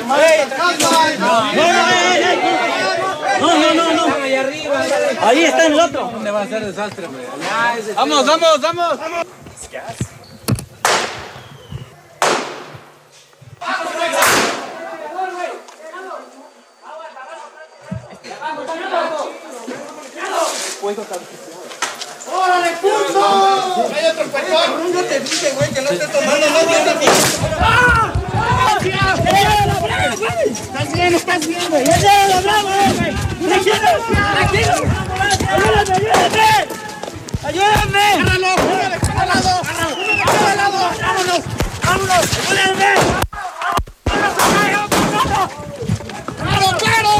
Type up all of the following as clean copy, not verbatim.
No. Ahí está el otro. ¿Dónde va a ser desastre? Vamos. ¡Órale, puto! ¡Hay otro pechón! No te dije, güey, que no estés tomando, no tienes ni... ¡Ah! Estás bien, güey. ¡Ya bravo, güey! ¡Ayúdame! ¡Agárralo! ¡Vámonos! ¡Ayúdame! ¡Claro!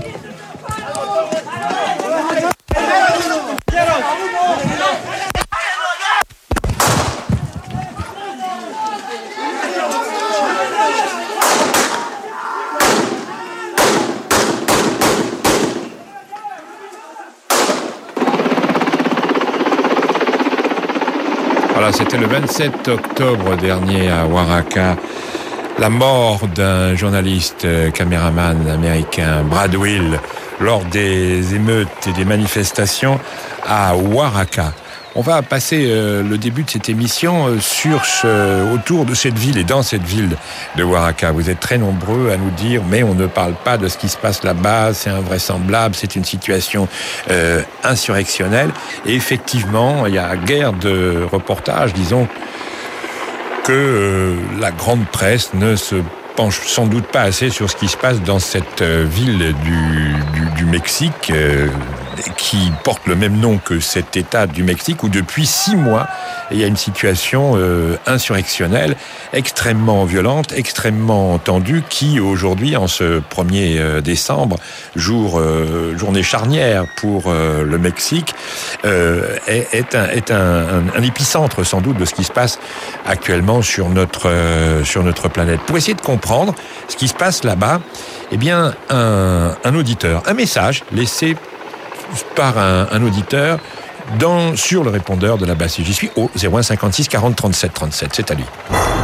Voilà, c'était le 27 octobre dernier à Oaxaca. La mort d'un journaliste caméraman américain, Brad Will, lors des émeutes et des manifestations à Oaxaca. On va passer le début de cette émission autour de cette ville et dans cette ville de Oaxaca. Vous êtes très nombreux à nous dire, mais on ne parle pas de ce qui se passe là-bas, c'est invraisemblable, c'est une situation insurrectionnelle. Et effectivement, il y a guère de reportages, disons, que la grande presse ne se penche sans doute pas assez sur ce qui se passe dans cette ville du Mexique, qui porte le même nom que cet État du Mexique, où depuis 6 mois, il y a une situation insurrectionnelle, extrêmement violente, extrêmement tendue, qui aujourd'hui, en ce 1er décembre, journée charnière pour le Mexique, est un épicentre sans doute de ce qui se passe actuellement sur notre planète. Pour essayer de comprendre ce qui se passe là-bas, eh bien, un auditeur, un message laissé par un auditeur sur le répondeur de la base. J'y suis au 01 56 40 37 37. C'est à lui.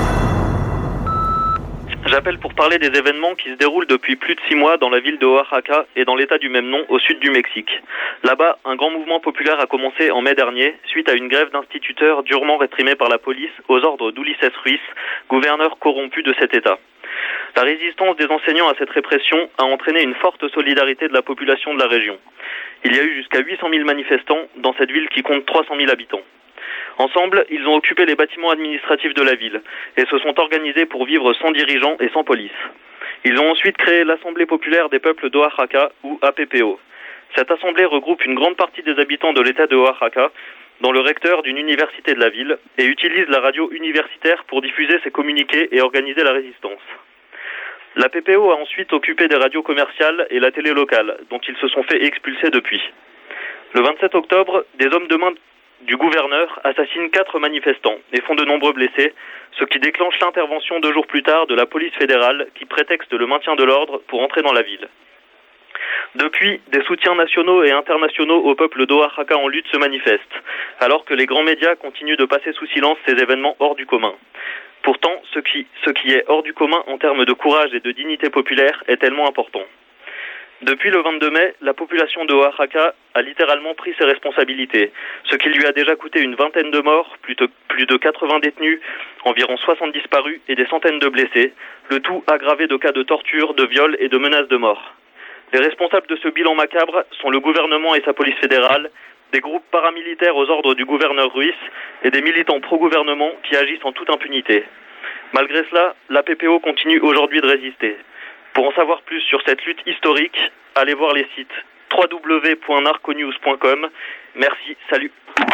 J'appelle pour parler des événements qui se déroulent depuis plus de 6 mois dans la ville de Oaxaca et dans l'état du même nom au sud du Mexique. Là-bas, un grand mouvement populaire a commencé en mai dernier suite à une grève d'instituteurs durement réprimée par la police aux ordres d'Ulises Ruiz, gouverneur corrompu de cet état. La résistance des enseignants à cette répression a entraîné une forte solidarité de la population de la région. Il y a eu jusqu'à 800 000 manifestants dans cette ville qui compte 300 000 habitants. Ensemble, ils ont occupé les bâtiments administratifs de la ville et se sont organisés pour vivre sans dirigeants et sans police. Ils ont ensuite créé l'Assemblée populaire des peuples d'Oaxaca, ou APPO. Cette assemblée regroupe une grande partie des habitants de l'état de Oaxaca, dont le recteur d'une université de la ville, et utilise la radio universitaire pour diffuser ses communiqués et organiser la résistance. La PPO a ensuite occupé des radios commerciales et la télé locale, dont ils se sont fait expulser depuis. Le 27 octobre, des hommes de main du gouverneur assassinent 4 manifestants et font de nombreux blessés, ce qui déclenche l'intervention 2 jours plus tard de la police fédérale qui prétexte le maintien de l'ordre pour entrer dans la ville. Depuis, des soutiens nationaux et internationaux au peuple d'Oaxaca en lutte se manifestent, alors que les grands médias continuent de passer sous silence ces événements hors du commun. Pourtant, ce qui est hors du commun en termes de courage et de dignité populaire est tellement important. Depuis le 22 mai, la population de Oaxaca a littéralement pris ses responsabilités, ce qui lui a déjà coûté une vingtaine de morts, plus de 80 détenus, environ 60 disparus et des centaines de blessés, le tout aggravé de cas de torture, de viol et de menaces de mort. Les responsables de ce bilan macabre sont le gouvernement et sa police fédérale, des groupes paramilitaires aux ordres du gouverneur Ruiz et des militants pro-gouvernement qui agissent en toute impunité. Malgré cela, la PPO continue aujourd'hui de résister. Pour en savoir plus sur cette lutte historique, allez voir les sites www.narconews.com. Merci, salut.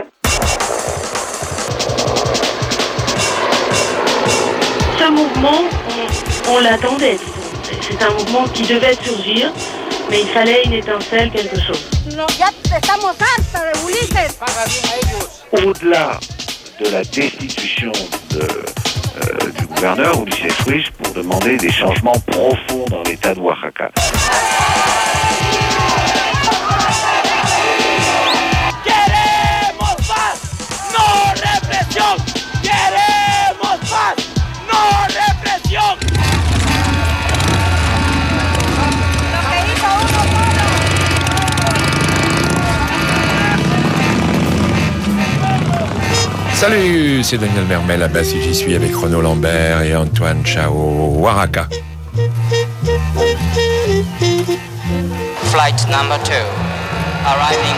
Ce mouvement, on l'attendait, disons. C'est un mouvement qui devait surgir, mais il fallait une étincelle, quelque chose. Au-delà de la destitution du gouverneur Ulises Ruiz pour demander des changements profonds dans l'état de Oaxaca. Queremos paz, no represión. Queremos paz, no represión. Salut, c'est Daniel Mermel à Basse et j'y suis avec Renaud Lambert et Antoine Chao Waraka. Flight number 2, arriving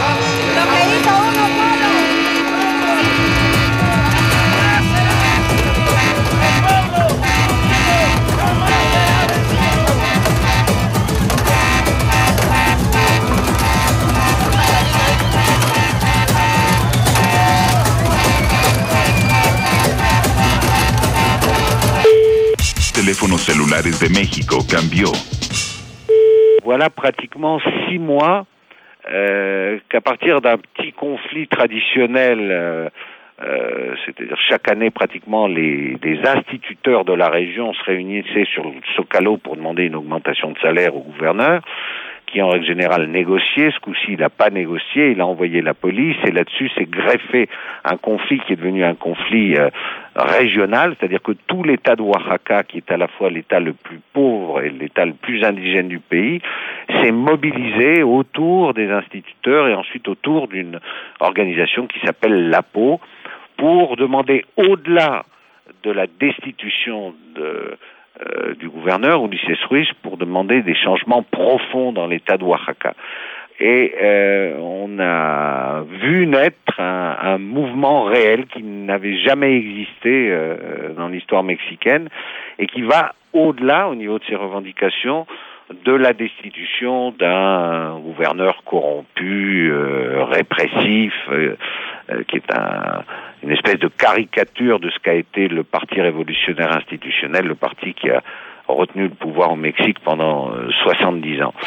Teléfonos celulares de México cambió. Voilà pratiquement 6 mois qu'à partir d'un petit conflit traditionnel, c'est-à-dire chaque année pratiquement des instituteurs de la région se réunissaient sur le Zocalo pour demander une augmentation de salaire au gouverneur, qui en règle générale négociait. Ce coup-ci, il n'a pas négocié, il a envoyé la police, et là-dessus s'est greffé un conflit qui est devenu un conflit régional, c'est-à-dire que tout l'État de Oaxaca, qui est à la fois l'État le plus pauvre et l'État le plus indigène du pays, s'est mobilisé autour des instituteurs et ensuite autour d'une organisation qui s'appelle l'APO, pour demander, au-delà de la destitution du gouverneur Ulises Ruiz, pour demander des changements profonds dans l'État de Oaxaca. Et on a vu naître un mouvement réel qui n'avait jamais existé dans l'histoire mexicaine et qui va au-delà, au niveau de ses revendications, de la destitution d'un gouverneur corrompu, répressif, qui est une espèce de caricature de ce qu'a été le Parti révolutionnaire institutionnel, le parti qui a retenu le pouvoir au Mexique pendant 70 ans.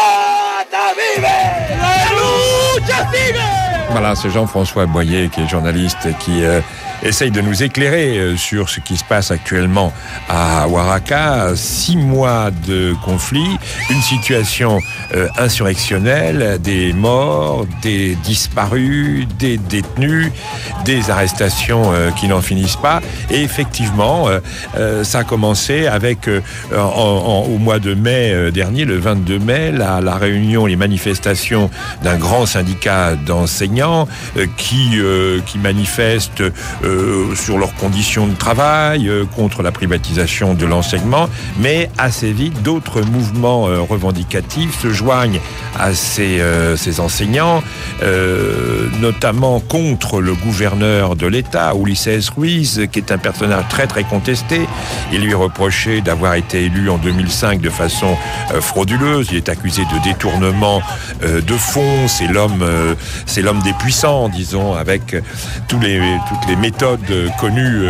Voilà, c'est Jean-François Boyer qui est journaliste et qui essaye de nous éclairer sur ce qui se passe actuellement à Oaxaca. 6 mois de conflit, une situation insurrectionnelle, des morts, des disparus, des détenus, des arrestations qui n'en finissent pas. Et effectivement, ça a commencé avec, au mois de mai dernier, le 22 mai, la réunion, les manifestations d'un grand syndicat d'enseignants qui manifestent sur leurs conditions de travail, contre la privatisation de l'enseignement, mais assez vite, d'autres mouvements revendicatifs se joignent à ces enseignants, notamment contre le gouverneur de l'État, Ulises Ruiz, qui est un personnage très très contesté. Il lui est reproché d'avoir été élu en 2005 de façon frauduleuse. Il est accusé de détournement de fonds. C'est l'homme des puissants, disons, avec toutes les méthodes connues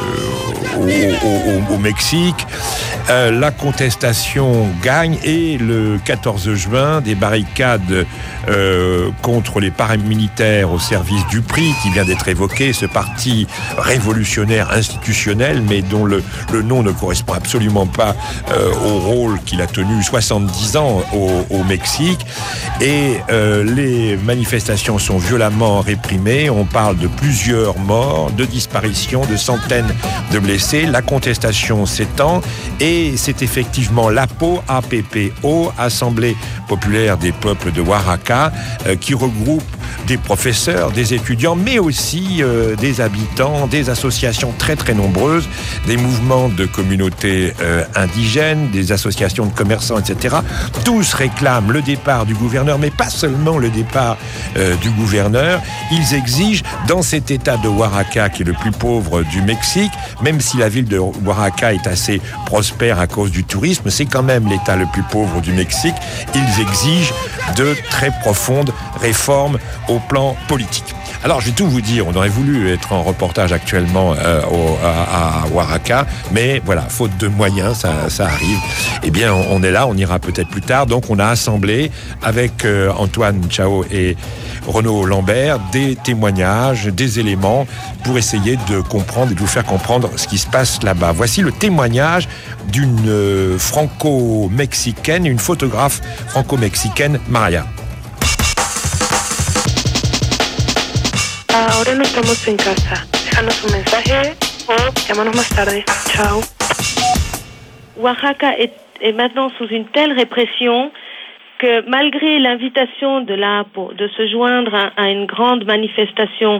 au Mexique. La contestation gagne et le 14 juin, des barricades contre les paramilitaires au service du PRI, qui vient d'être évoqué, ce parti révolutionnaire institutionnel, mais dont le nom ne correspond absolument pas au rôle qu'il a tenu 70 ans au Mexique. Et les manifestations sont violemment réprimées. On parle de plusieurs morts, de disparitions, de centaines de blessés. La contestation s'étend et c'est effectivement l'APO, APPO, Assemblée populaire des peuples de Oaxaca, qui regroupe des professeurs, des étudiants, mais aussi des habitants, des associations très très nombreuses, des mouvements de communautés indigènes, des associations de commerçants, etc. Tous réclament le départ du gouverneur, mais pas seulement le départ du gouverneur. Ils exigent, dans cet état de Oaxaca, qui est le plus pauvre du Mexique, même si la ville de Oaxaca est assez prospère à cause du tourisme, c'est quand même l'état le plus pauvre du Mexique. Ils exigent de très profondes réformes au plan politique. Alors, je vais tout vous dire, on aurait voulu être en reportage actuellement à Oaxaca, mais voilà, faute de moyens, ça arrive. Eh bien, on est là, on ira peut-être plus tard. Donc, on a assemblé avec Antoine Chao et Renaud Lambert des témoignages, des éléments pour essayer de comprendre et de vous faire comprendre ce qui se passe là-bas. Voici le témoignage d'une franco-mexicaine, une photographe franco-mexicaine, Maria. Ahora no estamos en casa. Déjanos un mensaje o llámanos más tarde. Ciao. Oaxaca est maintenant sous une telle répression que malgré l'invitation de l'APO de se joindre à une grande manifestation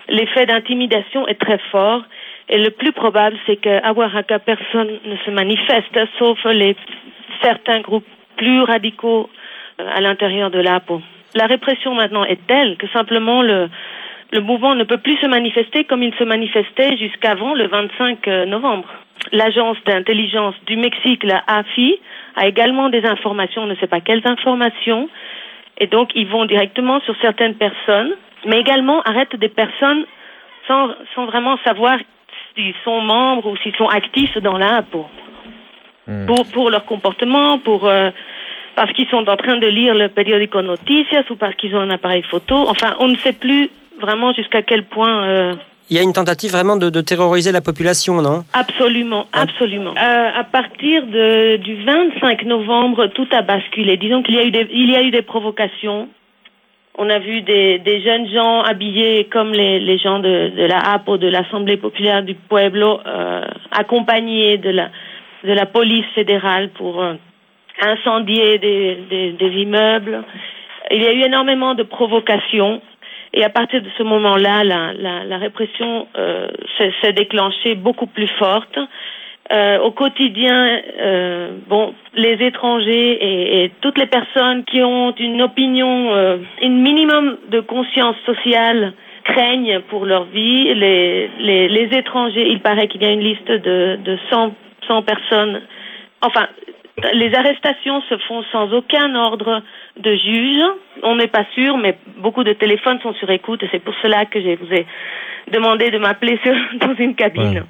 l'effet d'intimidation est très fort. Et le plus probable, c'est qu'à Oaxaca, personne ne se manifeste, sauf certains groupes plus radicaux à l'intérieur de l'APO. La répression maintenant est telle que simplement le mouvement ne peut plus se manifester comme il se manifestait jusqu'avant le 25 novembre. L'agence d'intelligence du Mexique, la AFI, a également des informations, on ne sait pas quelles informations, et donc ils vont directement sur certaines personnes, mais également arrêtent des personnes sans vraiment savoir s'ils sont membres ou s'ils sont actifs dans l'APO. Pour leur comportement, parce qu'ils sont en train de lire le periódico Noticias ou parce qu'ils ont un appareil photo. Enfin, on ne sait plus vraiment jusqu'à quel point... Il y a une tentative vraiment de terroriser la population, non ? Absolument, absolument. À partir du 25 novembre, tout a basculé. Disons qu'il y a eu des provocations. On a vu des jeunes gens habillés comme les gens de la APO, de l'Assemblée populaire du Pueblo, accompagnés de la police fédérale pour incendier des immeubles. Il y a eu énormément de provocations. Et à partir de ce moment-là, la répression s'est déclenchée beaucoup plus forte. Au quotidien, les étrangers et toutes les personnes qui ont une opinion, un minimum de conscience sociale craignent pour leur vie. Les étrangers, il paraît qu'il y a une liste de 100 personnes. Enfin, les arrestations se font sans aucun ordre de juge. On n'est pas sûr, mais beaucoup de téléphones sont sur écoute et c'est pour cela que je vous ai demandé de m'appeler dans une cabine.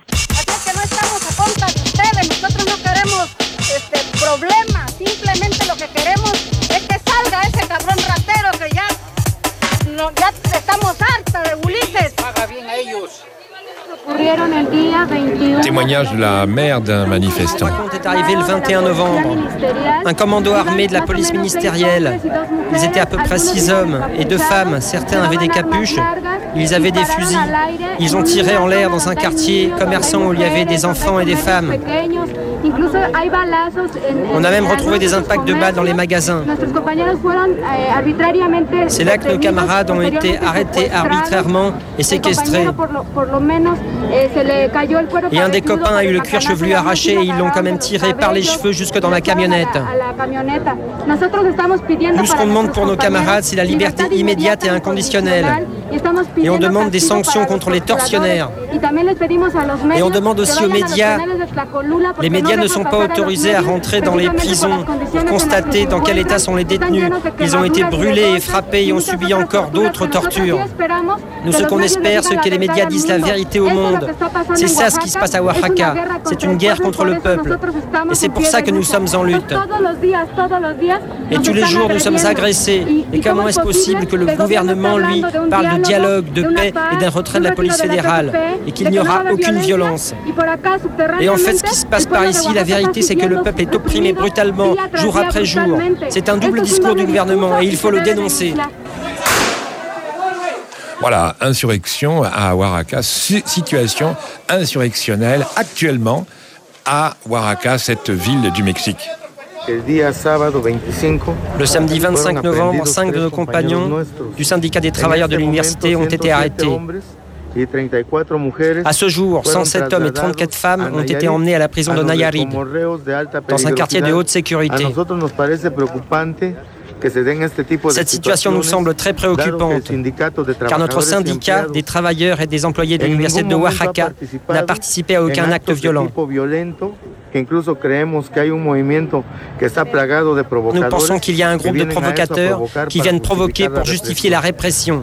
Témoignage de la mère d'un manifestant. Le raconte est arrivé le 21 novembre. Un commando armé de la police ministérielle. Ils étaient à peu près 6 hommes et 2 femmes. Certains avaient des capuches. Ils avaient des fusils. Ils ont tiré en l'air dans un quartier commerçant où il y avait des enfants et des femmes. On a même retrouvé des impacts de balles dans les magasins. C'est là que nos camarades ont été arrêtés arbitrairement et séquestrés. Et un des copains a eu le cuir chevelu arraché et ils l'ont quand même tiré par les cheveux jusque dans la camionnette. Nous, ce qu'on demande pour nos camarades, c'est la liberté immédiate et inconditionnelle. Et on demande des sanctions contre les tortionnaires. Et on demande aussi aux médias. Les médias ne sont pas autorisés à rentrer dans les prisons pour constater dans quel état sont les détenus. Ils ont été brûlés et frappés et ont subi encore d'autres tortures. Nous, ce qu'on espère, c'est que les médias disent la vérité au monde. C'est ça ce qui se passe à Oaxaca. C'est une guerre contre le peuple. Et c'est pour ça que nous sommes en lutte. Et tous les jours, nous sommes agressés. Et comment est-ce possible que le gouvernement, lui, parle de dialogue, de paix et d'un retrait de la police fédérale et qu'il n'y aura aucune violence? Et en fait, ce qui se passe par ici, la vérité, c'est que le peuple est opprimé brutalement, jour après jour. C'est un double discours du gouvernement et il faut le dénoncer. Voilà, insurrection à Oaxaca, situation insurrectionnelle actuellement à Oaxaca, cette ville du Mexique. Le samedi 25 novembre, 5 de nos compagnons du syndicat des travailleurs de l'université ont été arrêtés. À ce jour, 107 hommes et 34 femmes ont été emmenés à la prison de Nayarit, dans un quartier de haute sécurité. Cette situation nous semble très préoccupante, car notre syndicat des travailleurs et des employés de l'université de Oaxaca n'a participé à aucun acte violent. Nous pensons qu'il y a un groupe de provocateurs qui viennent provoquer pour justifier la répression.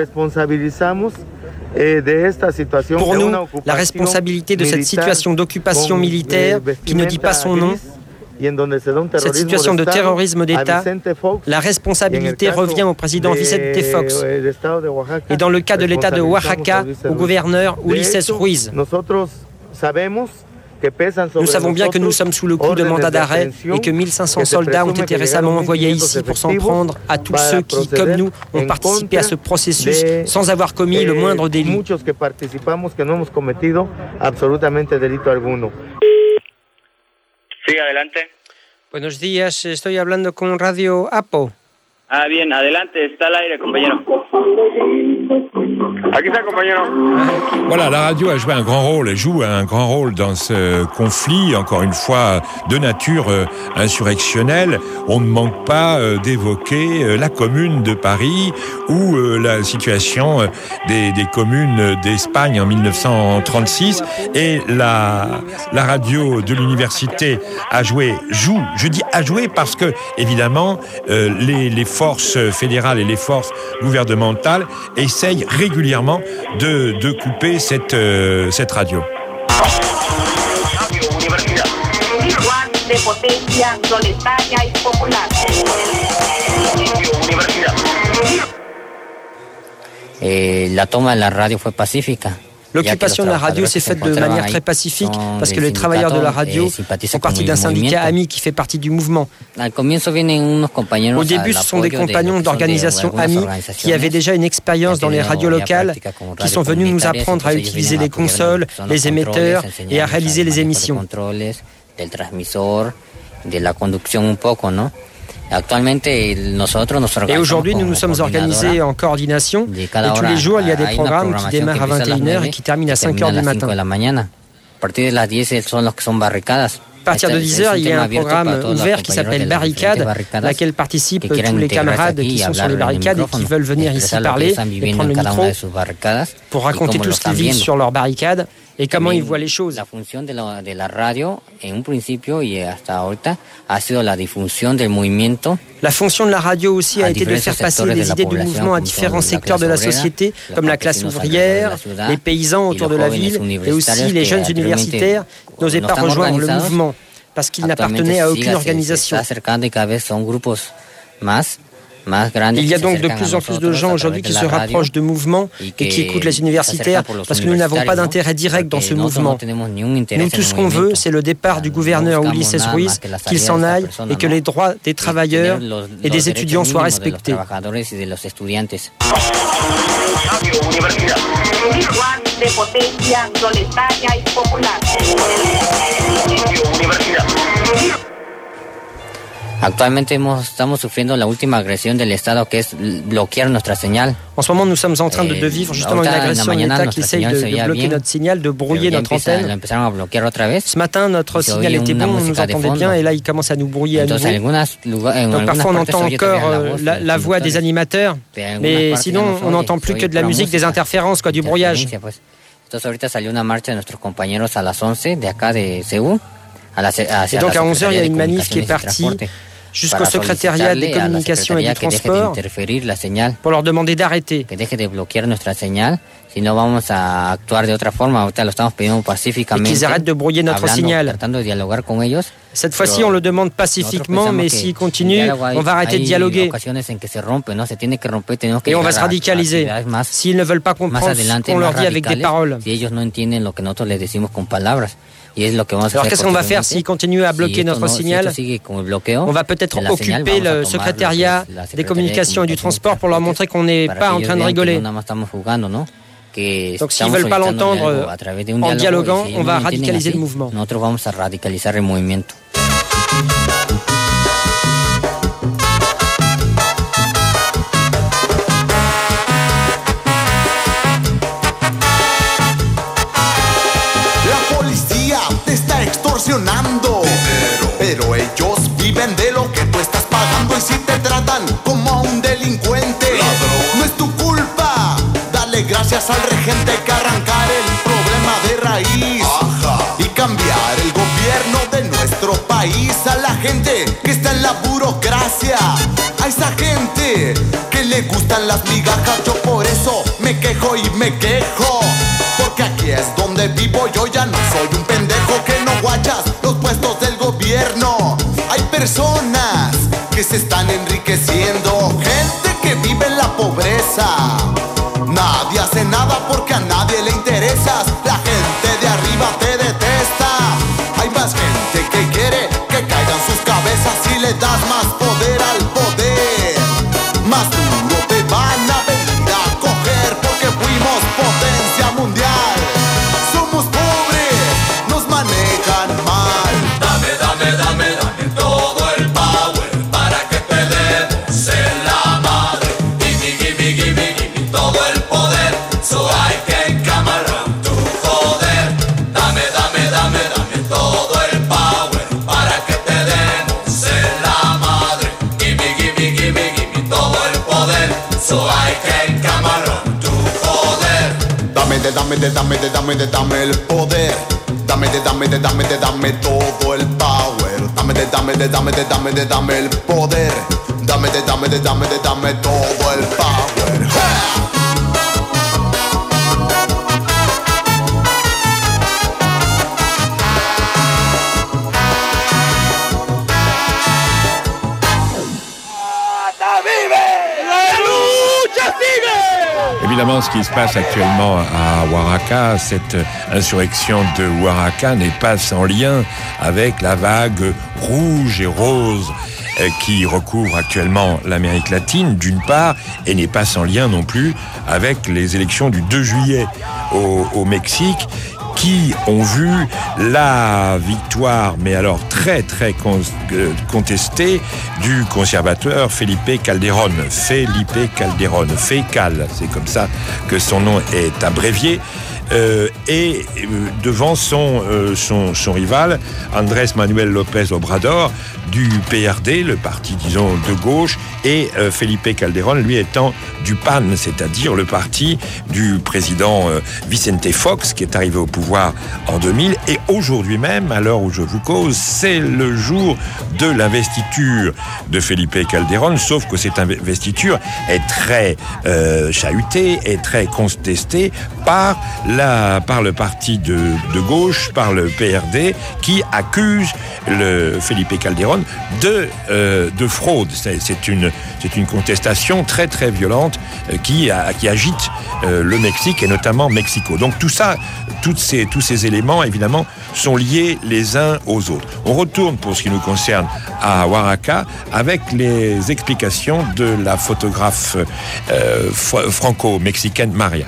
Pour nous, la responsabilité de cette situation d'occupation militaire, qui ne dit pas son nom, cette situation de terrorisme d'État, la responsabilité revient au président Vicente Fox. Et dans le cas de l'État de Oaxaca, au gouverneur Ulises Ruiz. Nous savons bien que nous sommes sous le coup de mandat d'arrêt et que 1500 soldats ont été récemment envoyés ici pour s'en prendre à tous ceux qui, comme nous, ont participé à ce processus sans avoir commis le moindre délit. Sí, adelante. Buenos días, estoy hablando con Radio APO. Ah, bien, adelante, está al aire, compañero. Aquí está, compañero. Voilà, la radio a joué un grand rôle, elle joue un grand rôle dans ce conflit, encore une fois, de nature insurrectionnelle. On ne manque pas d'évoquer la Commune de Paris ou la situation des communes d'Espagne en 1936. Et la radio de l'université joue, je dis a joué parce que, évidemment, les forces fédérales et les forces gouvernementales essayent régulièrement de couper cette radio. La toma de la radio fue pacífica. L'occupation de la radio s'est faite de manière très pacifique parce que les travailleurs de la radio font partie d'un syndicat AMI qui fait partie du mouvement. Au début, ce sont des compagnons d'organisation AMI qui avaient déjà une expérience dans les radios locales, qui sont venus nous apprendre à utiliser les consoles, les émetteurs et à réaliser les émissions. Et aujourd'hui, nous nous sommes organisés en coordination et tous les jours, il y a des programmes qui démarrent à 21h et qui terminent à 5h du matin. À partir de 10h, il y a un programme ouvert qui s'appelle Barricade, à laquelle participent tous les camarades qui sont sur les barricades et qui veulent venir ici parler et prendre le micro pour raconter tout ce qu'ils vivent sur leurs barricades et comment ils voient les choses. La función de la radio, en un principio y hasta ahorita, ha sido la difusión del movimiento. La fonction de la radio aussi a été de faire passer les idées du mouvement à différents secteurs de la société, comme la classe ouvrière, les paysans autour de la ville et aussi les jeunes universitaires n'osaient pas rejoindre le mouvement parce qu'ils n'appartenaient à aucune organisation. Il y a donc de plus en plus de gens aujourd'hui qui se rapprochent de mouvements et qui écoutent les universitaires parce que nous n'avons pas d'intérêt direct dans ce mouvement. Nous, tout ce qu'on veut, c'est le départ du gouverneur Ulises Ruiz, qu'il s'en aille et que les droits des travailleurs et des étudiants soient respectés. Actualmente estamos sufriendo la última agresión del Estado, que es bloquear nuestra señal. En ce moment, nous sommes en train de vivre justement une agression de l'État qui essaye de bloquer notre signal, de brouiller notre antenne. Ce matin, notre signal était bon, on nous entendait bien, et là, il commence à nous brouiller à nouveau. Donc parfois, on entend encore la voix des animateurs, mais sinon, on n'entend plus que de la musique, des interférences, du brouillage. Entonces ahorita salió una marcha de nuestros compañeros a las 11 de acá de Ceú. Et donc à 11h, il y a une manif qui est partie jusqu'au secrétariat des communications et du transport pour leur demander d'arrêter. Et qu'ils arrêtent de brouiller notre signal. Cette fois-ci, on le demande pacifiquement, mais s'ils continuent, on va arrêter de dialoguer. Et on va se radicaliser. S'ils ne veulent pas comprendre ce qu'on leur dit avec des paroles. Alors qu'est-ce qu'on va faire s'ils continuent à bloquer notre signal? On va peut-être occuper le secrétariat des communications et du transport pour leur montrer qu'on n'est pas en train de rigoler. Donc s'ils ne veulent pas l'entendre en dialoguant, on va radicaliser le mouvement. Pero ellos viven de lo que tú estás pagando y si te tratan como a un delincuente, ladrón, no es tu culpa. Dale gracias al regente que arrancar el problema de raíz. Ajá. Y cambiar el gobierno de nuestro país. A la gente que está en la burocracia, a esa gente que le gustan las migajas. Yo por eso me quejo y me quejo, porque aquí es donde vivo. Yo ya no soy un pendejo que no guachas los puestos del gobierno. Hay personas que se están enriqueciendo, gente que vive en la pobreza. Nadie hace nada porque a nadie le interesas. La gente de arriba te detesta. Hay más gente que quiere que caigan sus cabezas si le das más poder al poder. Más duro te van a venir a coger porque fuimos potencia mundial. Somos pobres, nos manejan mal. Dame, dame, dame, dame todo el power para que te demos en la madre. Gimme, gimme, gimme, gimme todo el poder. dame el poder. Dame todo el power. Dame el poder. Dame todo el power. Évidemment, ce qui se passe actuellement à Oaxaca, cette insurrection de Oaxaca n'est pas sans lien avec la vague rouge et rose qui recouvre actuellement l'Amérique latine, d'une part, et n'est pas sans lien non plus avec les élections du 2 juillet au Mexique, qui ont vu la victoire, mais alors très contestée, du conservateur Felipe Calderón, FECAL, c'est comme ça que son nom est abrévié, et devant son rival, Andrés Manuel López Obrador, du PRD, le parti, disons, de gauche, et Felipe Calderón, lui, étant du PAN, c'est-à-dire le parti du président Vicente Fox, qui est arrivé au pouvoir en 2000. Et aujourd'hui même, à l'heure où je vous cause, c'est le jour de l'investiture de Felipe Calderón, sauf que cette investiture est très chahutée, est très contestée par le parti de gauche, par le PRD, qui accuse le Felipe Calderón de fraude. C'est une contestation très violente qui agite le Mexique et notamment Mexico. Donc tout ça, tous ces éléments évidemment sont liés les uns aux autres. On retourne pour ce qui nous concerne à Oaxaca avec les explications de la photographe franco-mexicaine Maria.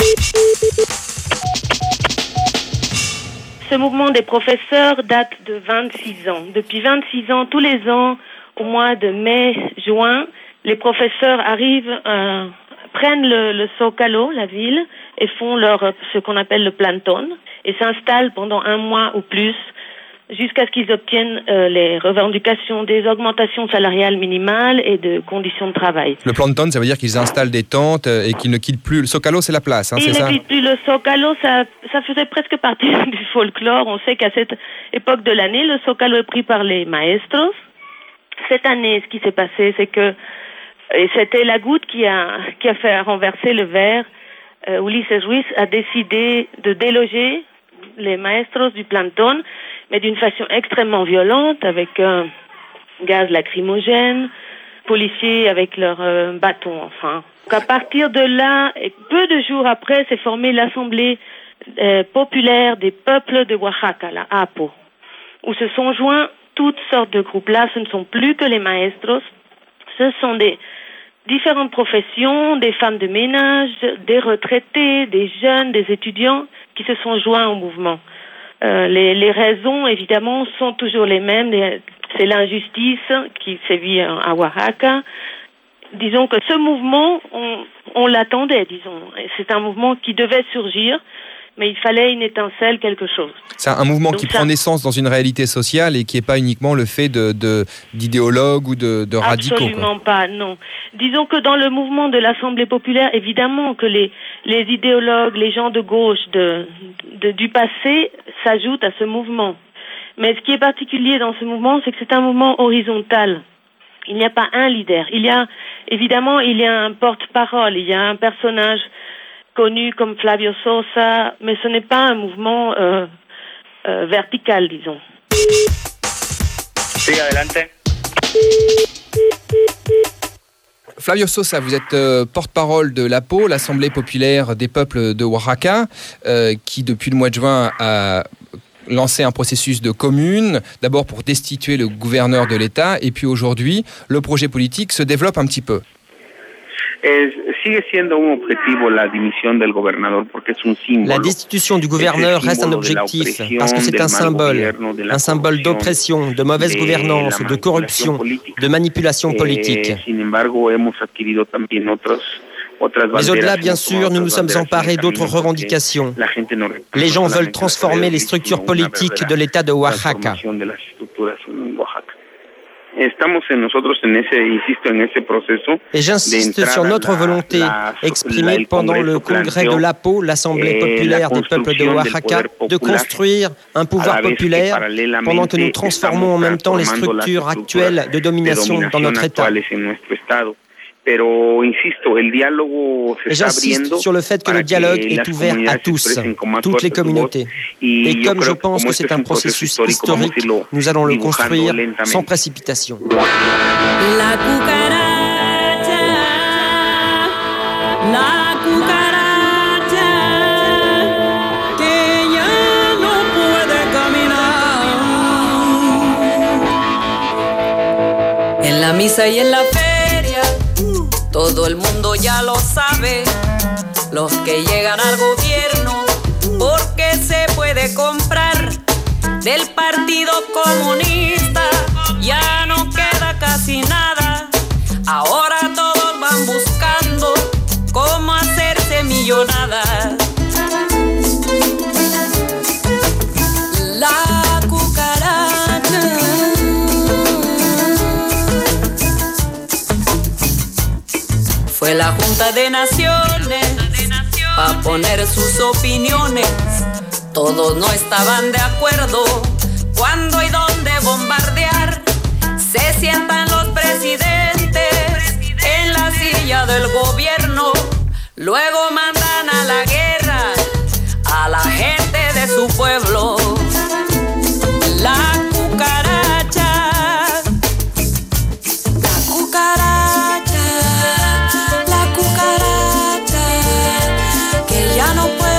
Ce mouvement des professeurs date de 26 ans. Depuis 26 ans, tous les ans, au mois de mai-juin, les professeurs arrivent, prennent le Zócalo, la ville, et font ce qu'on appelle le plantón, et s'installent pendant un mois ou plus, jusqu'à ce qu'ils obtiennent les revendications des augmentations salariales minimales et de conditions de travail. Le plantón, ça veut dire qu'ils installent des tentes et qu'ils ne quittent plus. Le Zócalo, c'est la place, c'est ça? Ils ne quittent plus le Zócalo, ça faisait presque partie du folklore. On sait qu'à cette époque de l'année, le Zócalo est pris par les maestros. Cette année, ce qui s'est passé, c'est que, et c'était la goutte qui a fait renverser le verre, Ulises Ruiz a décidé de déloger les maestros du plantón, mais d'une façon extrêmement violente, avec gaz lacrymogène, policiers avec leurs bâtons, enfin. Donc à partir de là, et peu de jours après, s'est formée l'Assemblée populaire des peuples de Oaxaca, la APO, où se sont joints toutes sortes de groupes. Là, ce ne sont plus que les maestros, ce sont des différentes professions, des femmes de ménage, des retraités, des jeunes, des étudiants qui se sont joints au mouvement. Les raisons, évidemment, sont toujours les mêmes. C'est l'injustice qui sévit à Oaxaca. Disons que ce mouvement, on l'attendait, disons. C'est un mouvement qui devait surgir, mais il fallait une étincelle, quelque chose. C'est un mouvement qui prend naissance dans une réalité sociale et qui n'est pas uniquement le fait d'idéologues ou de radicaux. Absolument pas, non. Disons que dans le mouvement de l'Assemblée populaire, évidemment que les idéologues, les gens de gauche du passé s'ajoutent à ce mouvement. Mais ce qui est particulier dans ce mouvement, c'est que c'est un mouvement horizontal. Il n'y a pas un leader. Il y a un porte-parole, il y a un personnage connu comme Flavio Sosa, mais ce n'est pas un mouvement vertical, disons. Sí, adelante. Flavio Sosa, vous êtes porte-parole de l'APO, l'Assemblée populaire des peuples de Oaxaca, qui depuis le mois de juin a lancé un processus de commune, d'abord pour destituer le gouverneur de l'État, et puis aujourd'hui, le projet politique se développe un petit peu. La destitution du gouverneur reste un objectif parce que c'est un symbole d'oppression, de mauvaise gouvernance, de corruption, de manipulation politique. Mais au-delà, bien sûr, nous nous sommes emparés d'autres revendications. Les gens veulent transformer les structures politiques de l'État de Oaxaca. Et j'insiste sur notre volonté exprimée pendant le congrès de l'APO, l'Assemblée populaire des peuples de Oaxaca, de construire un pouvoir populaire pendant que nous transformons en même temps les structures actuelles de domination dans notre État. Et j'insiste sur le fait que le dialogue est ouvert à tous, toutes les communautés. Et comme je pense que c'est un processus historique, nous allons le construire sans précipitation. La cucaracha, que ya no puede caminar. En la misa y en la feria, todo el mundo ya lo sabe. Los que llegan al gobierno, porque se puede comprar. Del Partido Comunista ya no queda casi nada. Ahora todos van buscando cómo hacerse millonadas. La cucaracha fue la Junta de Naciones a poner sus opiniones. Todos no estaban de acuerdo cuándo y dónde bombardear. Se sientan los presidentes en la silla del gobierno. Luego mandan a la guerra a la gente de su pueblo. La cucaracha, la cucaracha, la cucaracha, que ya no puede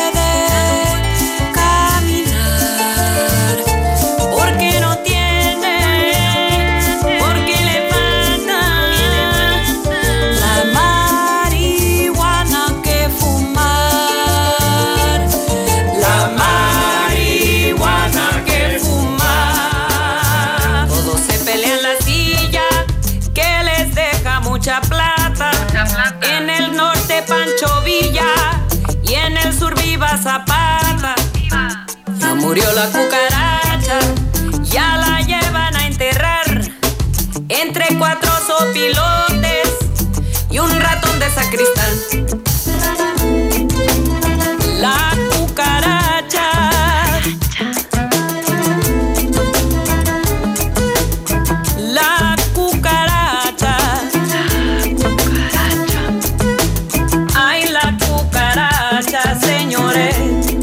en el norte Pancho Villa y en el sur Viva Zapata. Ya murió la cucaracha, ya la llevan a enterrar entre 4 sopilotes y un ratón de sacristán. La cucaracha, la cucaracha. Ay, la cucaracha, señores.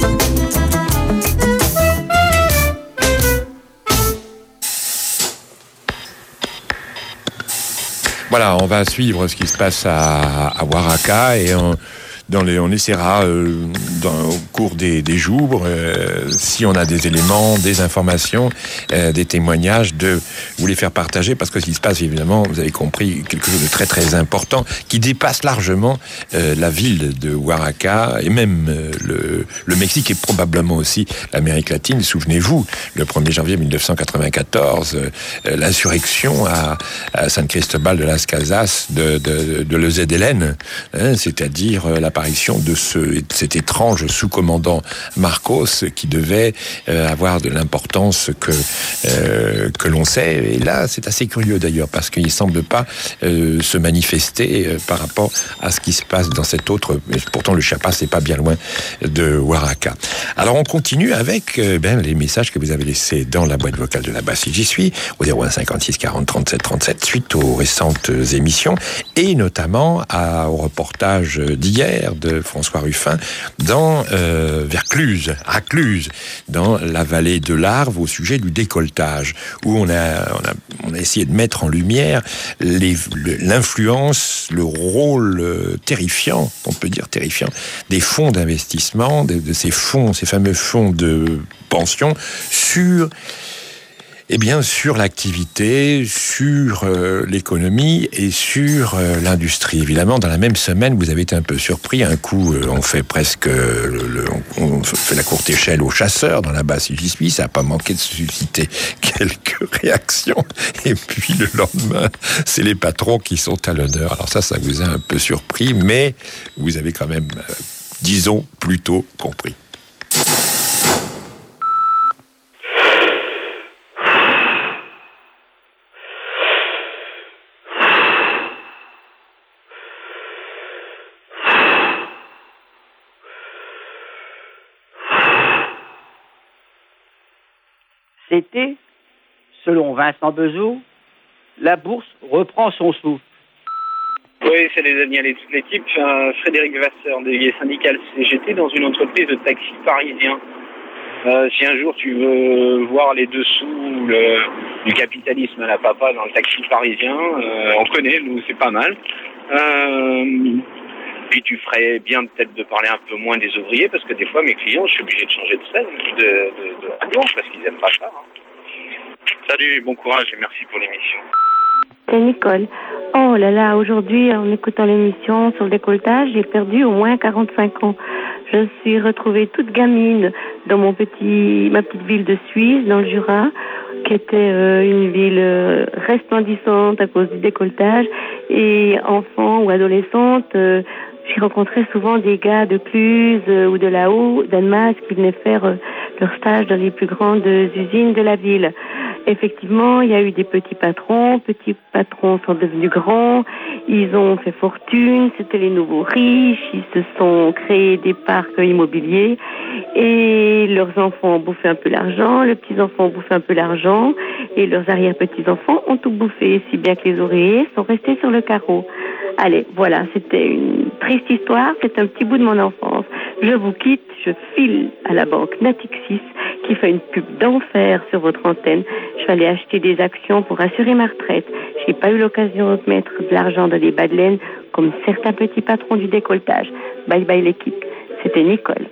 Voilà, on va suivre ce qui se passe à Oaxaca et on essaiera au cours des jours, si on a des éléments, des informations, des témoignages, de vous les faire partager, parce que ce qui se passe, évidemment, vous avez compris, quelque chose de très très important, qui dépasse largement la ville de Oaxaca, et même le Mexique, et probablement aussi l'Amérique latine. Souvenez-vous, le 1er janvier 1994, l'insurrection à San Cristobal de las Casas de l'EZLN, c'est-à-dire l'apparition de cet étrange sous-commandant Marcos qui devait avoir de l'importance que l'on sait. Et là, c'est assez curieux d'ailleurs, parce qu'il ne semble pas se manifester par rapport à ce qui se passe dans cette autre... Pourtant, le Chiapas, c'est pas bien loin de Oaxaca. Alors, on continue avec les messages que vous avez laissés dans la boîte vocale de là-bas, si j'y suis, au 01 56 40 37 37, suite aux récentes émissions, et notamment au reportage d'hier de François Ruffin vers Cluse, à Cluse, dans la vallée de l'Arve, au sujet du décolletage, où on a essayé de mettre en lumière l'influence, le rôle terrifiant, on peut dire terrifiant, des fonds d'investissement, de ces fameux fonds de pension sur l'activité, sur l'économie et sur l'industrie. Évidemment, dans la même semaine, vous avez été un peu surpris. Un coup, on fait presque on fait la courte échelle aux chasseurs dans la basse J'y ça n'a pas manqué de susciter quelques réactions. Et puis le lendemain, c'est les patrons qui sont à l'honneur. Alors ça vous a un peu surpris, mais vous avez quand même, disons, plutôt compris. L'été, selon Vincent Bezou, la bourse reprend son souffle. Oui, salut Daniel et toute l'équipe. Frédéric Vasseur, délégué syndical CGT dans une entreprise de taxi parisien. Si un jour tu veux voir les dessous du capitalisme à la papa dans le taxi parisien, on connaît, nous c'est pas mal. Puis tu ferais bien peut-être de parler un peu moins des ouvriers, parce que des fois mes clients, je suis obligé de changer de scène, de radio, parce qu'ils aiment pas ça. Salut, bon courage et merci pour l'émission. C'est Nicole. Oh là là, aujourd'hui, en écoutant l'émission sur le décolletage, j'ai perdu au moins 45 ans. Je suis retrouvée toute gamine dans ma petite ville de Suisse, dans le Jura, qui était une ville resplendissante à cause du décolletage. Et enfant ou adolescente, j'ai rencontré souvent des gars de Cluse ou de là-haut, Danemark, qui venaient faire leur stage dans les plus grandes usines de la ville. Effectivement, il y a eu des petits patrons sont devenus grands, ils ont fait fortune, c'était les nouveaux riches, ils se sont créés des parcs immobiliers et leurs enfants ont bouffé un peu l'argent, les petits-enfants ont bouffé un peu l'argent et leurs arrière-petits-enfants ont tout bouffé, si bien que les ouvriers sont restés sur le carreau. Allez, voilà, c'était une triste histoire, c'est un petit bout de mon enfance. Je vous quitte, je file à la banque Natixis qui fait une pub d'enfer sur votre antenne. Je vais aller acheter des actions pour assurer ma retraite. J'ai pas eu l'occasion de mettre de l'argent dans des bas de laine comme certains petits patrons du décolletage. Bye bye l'équipe. C'était Nicole.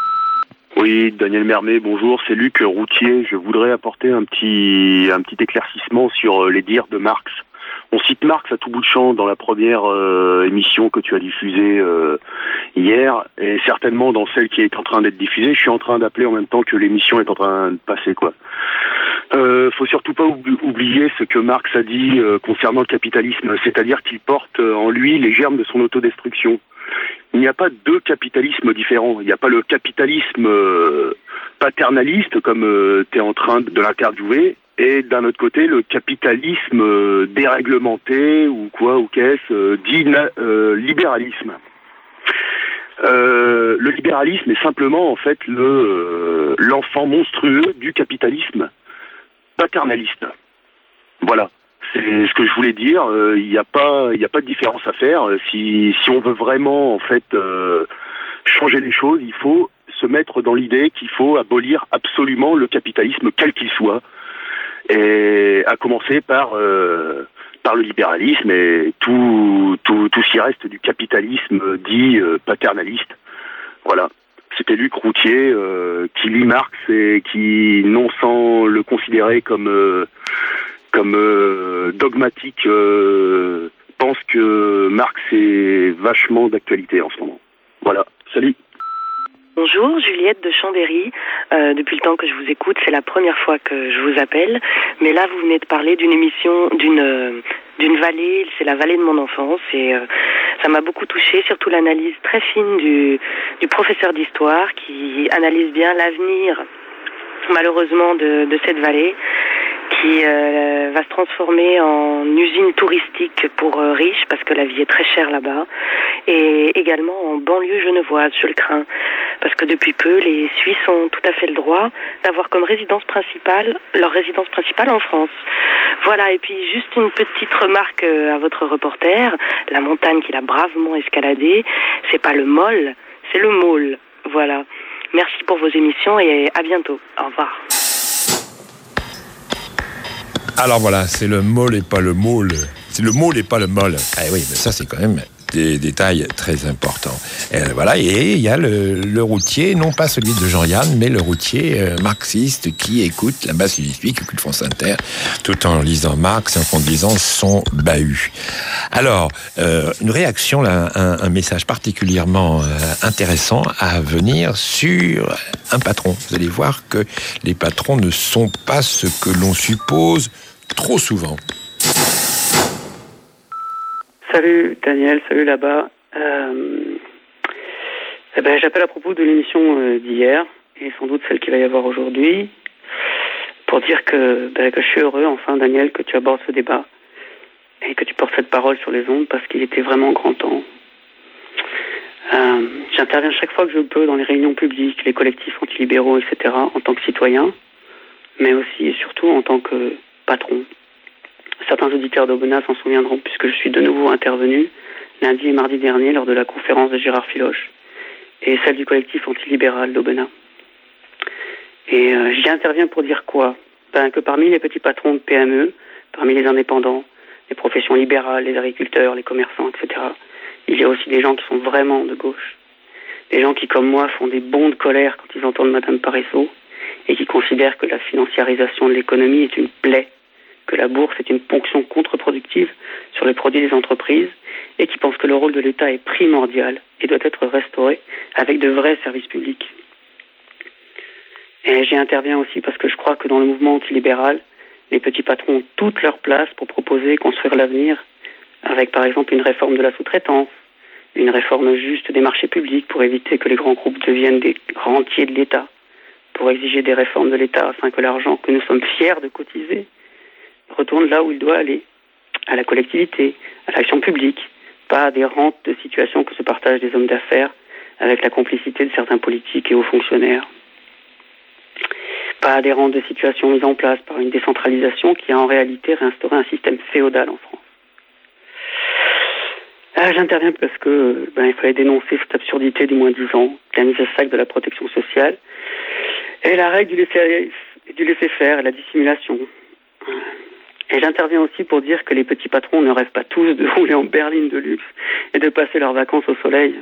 Oui, Daniel Mermet, bonjour, c'est Luc Routier. Je voudrais apporter un petit éclaircissement sur les dires de Marx. On cite Marx à tout bout de champ dans la première émission que tu as diffusée hier, et certainement dans celle qui est en train d'être diffusée. Je suis en train d'appeler en même temps que l'émission est en train de passer, quoi. Faut surtout pas oublier ce que Marx a dit concernant le capitalisme, c'est-à-dire qu'il porte en lui les germes de son autodestruction. Il n'y a pas deux capitalismes différents. Il n'y a pas le capitalisme paternaliste, comme tu es en train de l'interviewer, et d'un autre côté, le capitalisme déréglementé, ou quoi, ou qu'est-ce, dit libéralisme. Le libéralisme est simplement, en fait, l'enfant monstrueux du capitalisme paternaliste. Voilà. C'est ce que je voulais dire. Il n'y a pas de différence à faire. Si on veut vraiment, en fait, changer les choses, il faut se mettre dans l'idée qu'il faut abolir absolument le capitalisme, quel qu'il soit, et à commencer par le libéralisme et tout ce qui reste du capitalisme dit paternaliste. Voilà. C'était Luc Routier qui lit Marx et qui, non sans le considérer comme dogmatique, pense que Marx est vachement d'actualité en ce moment. Voilà, salut. Bonjour, Juliette de Chambéry. Depuis le temps que je vous écoute, c'est la première fois que je vous appelle. Mais là, vous venez de parler d'une émission, d'une vallée, c'est la vallée de mon enfance. Et ça m'a beaucoup touchée, surtout l'analyse très fine du professeur d'histoire qui analyse bien l'avenir, malheureusement, de cette vallée, qui va se transformer en usine touristique pour riches, parce que la vie est très chère là-bas, et également en banlieue genevoise, je le crains, parce que depuis peu, les Suisses ont tout à fait le droit d'avoir comme leur résidence principale en France. Voilà, et puis juste une petite remarque à votre reporter, la montagne qu'il a bravement escaladée, c'est pas le Mol, c'est le Môle. Voilà. Merci pour vos émissions et à bientôt. Au revoir. Alors voilà, c'est le môle et pas le môle. C'est le môle et pas le môle. Ah oui, mais ça c'est quand même des détails très importants. Et voilà, et il y a le routier, non pas celui de Jean-Yann, mais le routier marxiste qui écoute la basse du qui écoute France Inter, tout en lisant Marx, en conduisant son bahut. Alors, une réaction, là, un message particulièrement intéressant à venir sur un patron. Vous allez voir que les patrons ne sont pas ce que l'on suppose trop souvent. Salut Daniel, salut là-bas. J'appelle à propos de l'émission d'hier, et sans doute celle qu'il va y avoir aujourd'hui, pour dire que je suis heureux, enfin Daniel, que tu abordes ce débat, et que tu portes cette parole sur les ondes, parce qu'il était vraiment grand temps. J'interviens chaque fois que je peux dans les réunions publiques, les collectifs antilibéraux, etc., en tant que citoyen, mais aussi et surtout en tant que patron. Certains auditeurs d'Aubenas s'en souviendront puisque je suis de nouveau intervenu lundi et mardi dernier lors de la conférence de Gérard Filoche et celle du collectif antilibéral d'Aubenas. Et j'y interviens pour dire quoi ? Que parmi les petits patrons de PME, parmi les indépendants, les professions libérales, les agriculteurs, les commerçants, etc., il y a aussi des gens qui sont vraiment de gauche. Des gens qui, comme moi, font des bonds de colère quand ils entendent Madame Parisot et qui considèrent que la financiarisation de l'économie est une plaie, que la bourse est une ponction contre-productive sur les produits des entreprises et qui pensent que le rôle de l'État est primordial et doit être restauré avec de vrais services publics. Et j'y interviens aussi parce que je crois que dans le mouvement antilibéral, les petits patrons ont toute leur place pour proposer et construire l'avenir avec par exemple une réforme de la sous-traitance, une réforme juste des marchés publics pour éviter que les grands groupes deviennent des rentiers de l'État, pour exiger des réformes de l'État afin que l'argent que nous sommes fiers de cotiser retourne là où il doit aller, à la collectivité, à l'action publique, pas à des rentes de situation que se partagent des hommes d'affaires avec la complicité de certains politiques et hauts fonctionnaires. Pas à des rentes de situation mises en place par une décentralisation qui a en réalité réinstauré un système féodal en France. J'interviens parce que il fallait dénoncer cette absurdité du moins 10 ans, la mise à sac de la protection sociale et la règle du laisser-faire et la dissimulation. Et j'interviens aussi pour dire que les petits patrons ne rêvent pas tous de rouler en berline de luxe et de passer leurs vacances au soleil.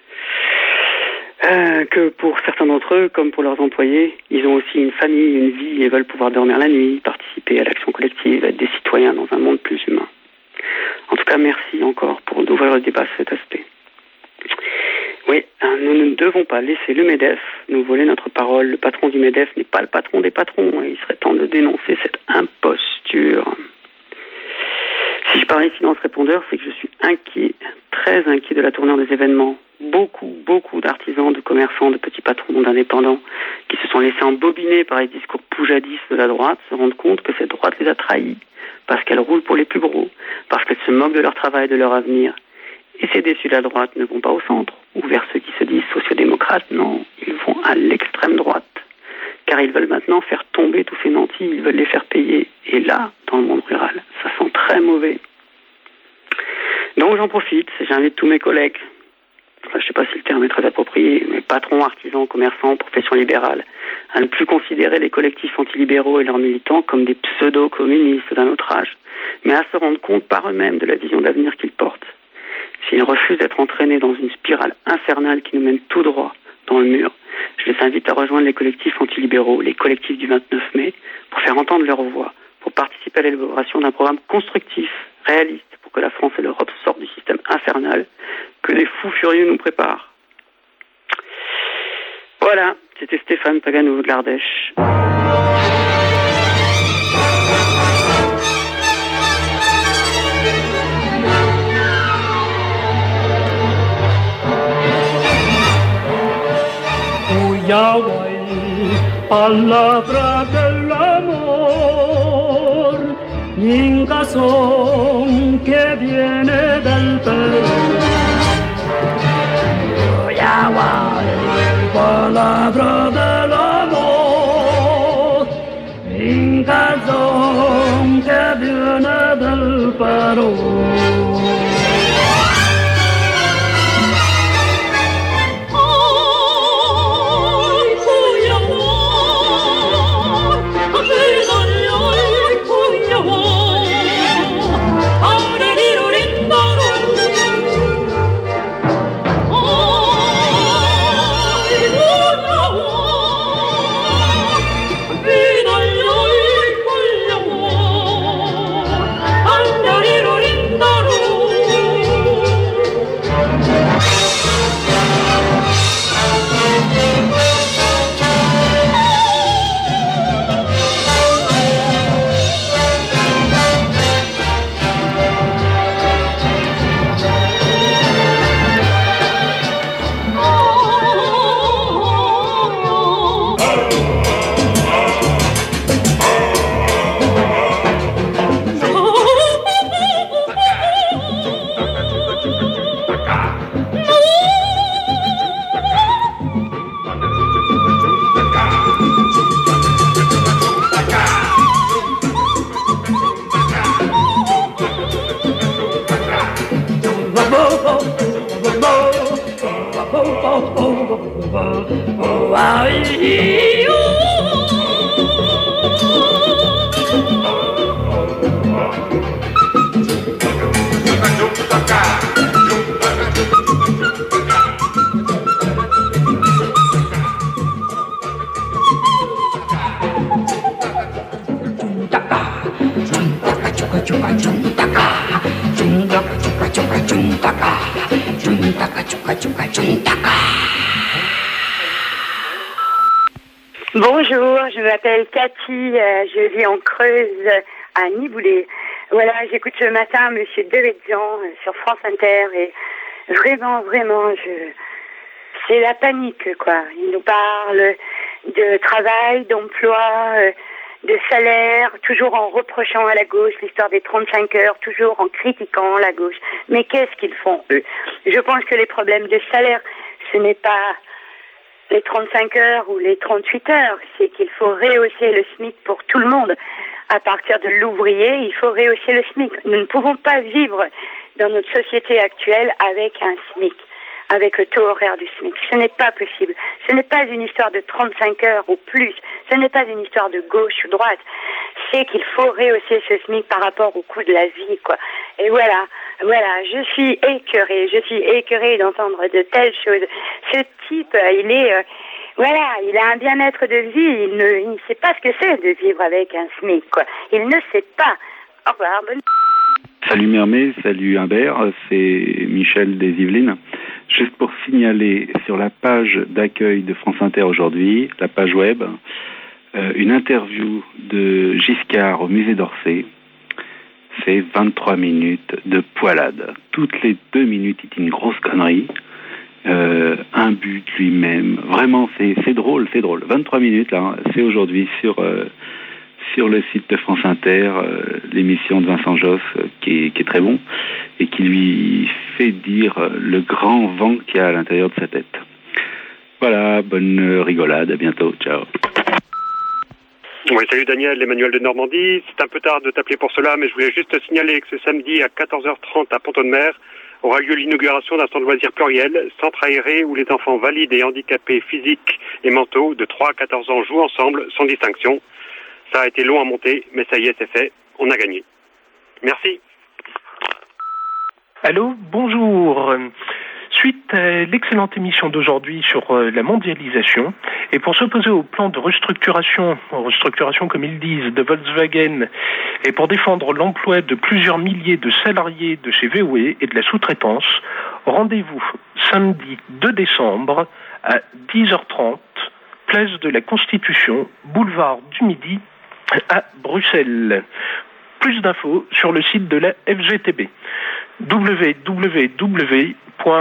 Que pour certains d'entre eux, comme pour leurs employés, ils ont aussi une famille, une vie et veulent pouvoir dormir la nuit, participer à l'action collective, être des citoyens dans un monde plus humain. En tout cas, merci encore pour d'ouvrir le débat sur cet aspect. Oui, nous ne devons pas laisser le MEDEF nous voler notre parole. Le patron du MEDEF n'est pas le patron des patrons et il serait temps de dénoncer cette imposture. Si je parle ici dans ce répondeur, c'est que je suis inquiet, très inquiet de la tournure des événements. Beaucoup d'artisans, de commerçants, de petits patrons, d'indépendants qui se sont laissés embobiner par les discours poujadistes de la droite se rendent compte que cette droite les a trahis parce qu'elle roule pour les plus gros, parce qu'elle se moque de leur travail, de leur avenir. Et ces déçus de la droite ne vont pas au centre ou vers ceux qui se disent sociodémocrates, non, ils vont à l'extrême droite. Car ils veulent maintenant faire tomber tous ces nantis, ils veulent les faire payer. Et là, dans le monde rural, ça sent très mauvais. Donc j'en profite, j'invite tous mes collègues, je ne sais pas si le terme est très approprié, mais patrons, artisans, commerçants, professions libérales, à ne plus considérer les collectifs antilibéraux et leurs militants comme des pseudo-communistes d'un autre âge, mais à se rendre compte par eux-mêmes de la vision d'avenir qu'ils portent. S'ils refusent d'être entraînés dans une spirale infernale qui nous mène tout droit dans le mur, je les invite à rejoindre les collectifs antilibéraux, les collectifs du 29 mai, pour faire entendre leur voix, pour participer à l'élaboration d'un programme constructif, réaliste, pour que la France et l'Europe sortent du système infernal que les fous furieux nous préparent. Voilà, c'était Stéphane Paganou de l'Ardèche. Yahweh, palabra del amor, Incazón que viene del Perú. Yahweh, palabra del amor, Incazón que viene del Perú. Oh Bonjour, je m'appelle Cathy, je vis en Creuse, à Niboulet. Voilà, j'écoute ce matin Monsieur Devedjian sur France Inter et vraiment, c'est la panique, quoi. Il nous parle de travail, d'emploi, de salaire, toujours en reprochant à la gauche l'histoire des 35 heures, toujours en critiquant la gauche. Mais qu'est-ce qu'ils font, eux? Je pense que les problèmes de salaire, ce n'est pas les 35 heures ou les 38 heures, c'est qu'il faut rehausser le SMIC pour tout le monde. À partir de l'ouvrier, il faut rehausser le SMIC. Nous ne pouvons pas vivre dans notre société actuelle avec un SMIC, avec le taux horaire du SMIC. Ce n'est pas possible. Ce n'est pas une histoire de 35 heures ou plus. Ce n'est pas une histoire de gauche ou droite. C'est qu'il faut rehausser ce SMIC par rapport au coût de la vie, quoi. Et voilà, je suis écœurée d'entendre de telles choses. Ce type, il a un bien-être de vie, il ne sait pas ce que c'est de vivre avec un SMIC, quoi. Il ne sait pas. Au revoir, bonne... Salut Mermé, salut Humbert, c'est Michel des Yvelines. Juste pour signaler sur la page d'accueil de France Inter aujourd'hui, la page web, une interview de Giscard au musée d'Orsay. C'est 23 minutes de poilade. Toutes les 2 minutes, il dit une grosse connerie. Un but lui-même. Vraiment, c'est drôle. 23 minutes, là, c'est aujourd'hui sur le site de France Inter, l'émission de Vincent Josse, qui est très bon, et qui lui fait dire le grand vent qu'il y a à l'intérieur de sa tête. Voilà, bonne rigolade, à bientôt, ciao. Oui, salut Daniel, Emmanuel de Normandie. C'est un peu tard de t'appeler pour cela, mais je voulais juste te signaler que ce samedi à 14h30 à Pont-de-Mer aura lieu l'inauguration d'un centre de loisirs pluriel, centre aéré où les enfants valides et handicapés physiques et mentaux de 3 à 14 ans jouent ensemble sans distinction. Ça a été long à monter, mais ça y est, c'est fait. On a gagné. Merci. Allô, bonjour. Suite à l'excellente émission d'aujourd'hui sur la mondialisation, et pour s'opposer au plan de restructuration comme ils disent, de Volkswagen, et pour défendre l'emploi de plusieurs milliers de salariés de chez VOE et de la sous-traitance, rendez-vous samedi 2 décembre à 10h30, place de la Constitution, boulevard du Midi, à Bruxelles. Plus d'infos sur le site de la FGTB. www.abw.be.